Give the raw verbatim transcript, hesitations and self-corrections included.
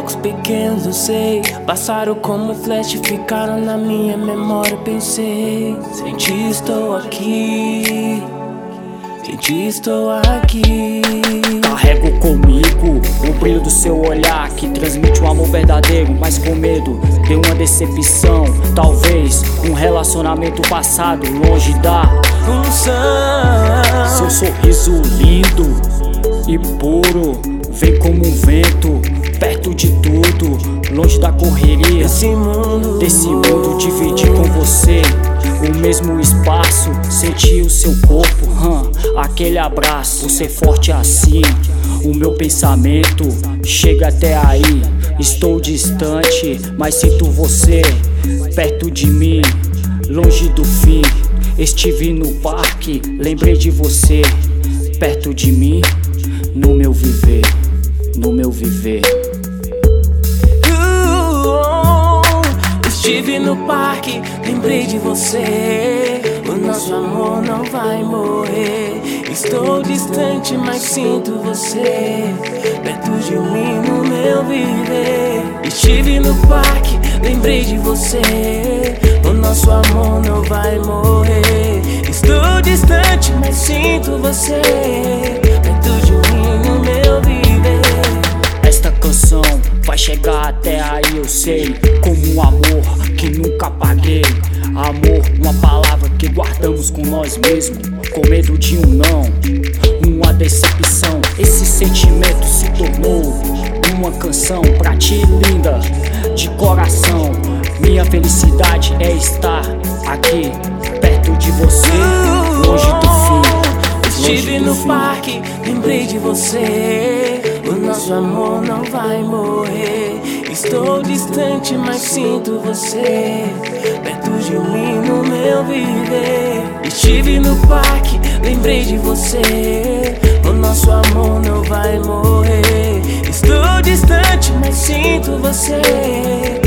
poucos pequenos, eu sei. Passaram como flash, ficaram na minha memória. Pensei, sem ti estou aqui, sem ti estou aqui. Carrego comigo o brilho do seu olhar, que transmite um amor verdadeiro, mas com medo de uma decepção. Talvez um relacionamento passado longe da função. Seu sorriso lindo e puro vem como um vento, perto de tudo, longe da correria Desse mundo, desse mundo. Dividir com você o mesmo espaço, sentir o seu corpo, hum, aquele abraço. Você forte assim, o meu pensamento chega até aí. Estou distante, mas sinto você perto de mim, longe do fim. Estive no parque, lembrei de você perto de mim, no meu viver, no meu viver. Estive no parque, lembrei de você. O nosso amor não vai morrer. Estou distante, mas sinto você perto de mim, no meu viver. Estive no parque, lembrei de você. O nosso amor não vai morrer. Estou distante, mas sinto você perto de mim, no meu viver. Esta canção vai chegar até aí, eu sei, como um amor que nunca paguei. Amor, uma palavra que guardamos com nós mesmos, com medo de um não, uma decepção. Esse sentimento se tornou uma canção pra ti, linda, de coração. Minha felicidade é estar aqui, perto de você, longe do fim. Estive no parque, lembrei de você. O nosso amor não vai morrer. Estou distante, mas sinto você perto de mim, no meu viver. Estive no parque, lembrei de você. O nosso amor não vai morrer. Estou distante, mas sinto você